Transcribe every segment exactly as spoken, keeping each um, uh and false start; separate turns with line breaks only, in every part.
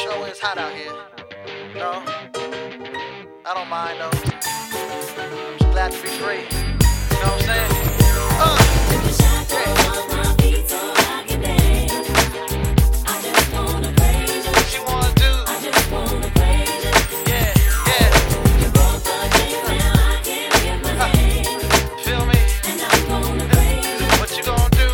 sure is hot out here. No, I don't mind though. I'm just glad to be free. You know what I'm saying? Uh, yeah. What you wanna do? Yeah, yeah. Uh, feel me? What you gonna do?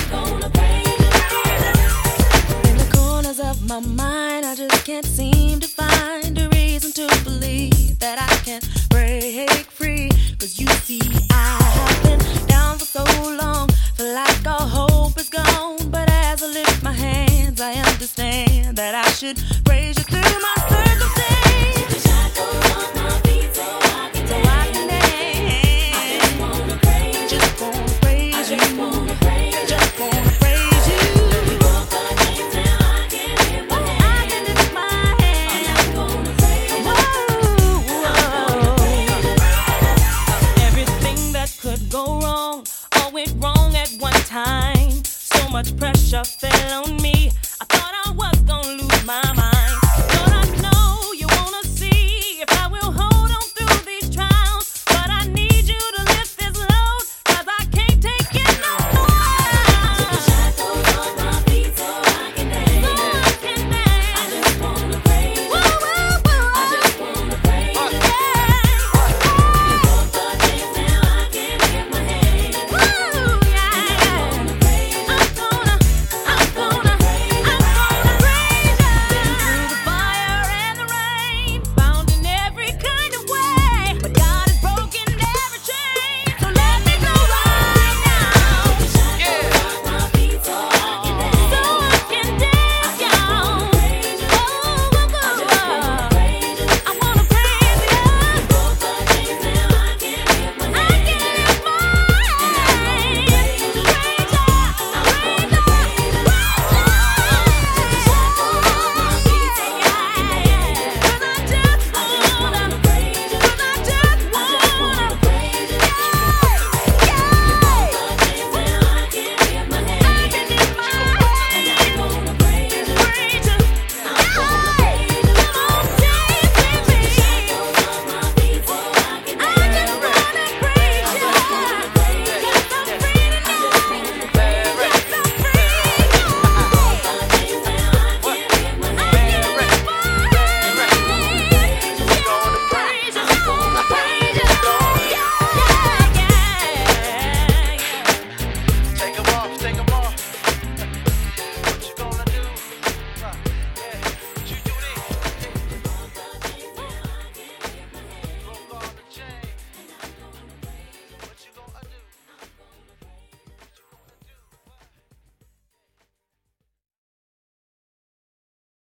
In the corners of my mind, I just can't seem to find a reason to believe that I can break free. Cause you see, I have been down for so long, feel like all hope is gone. But as I lift my hands, I understand that I should praise you through my circumstance. Take the shackles off my feet so I can dance. I just wanna praise you. Just wanna praise you. Just wanna praise you. Just wanna praise you. You broke the chains now I can lift my hands. I can lift my hands. I'm gonna praise you. I'm gonna praise you. Everything that could go wrong, all went wrong at one time. So much pressure fell on me.